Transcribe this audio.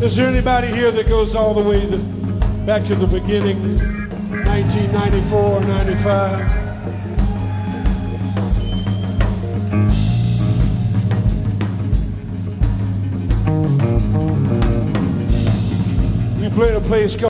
Is there anybody here that goes all the way back to the beginning, 1994, 95? We played a place called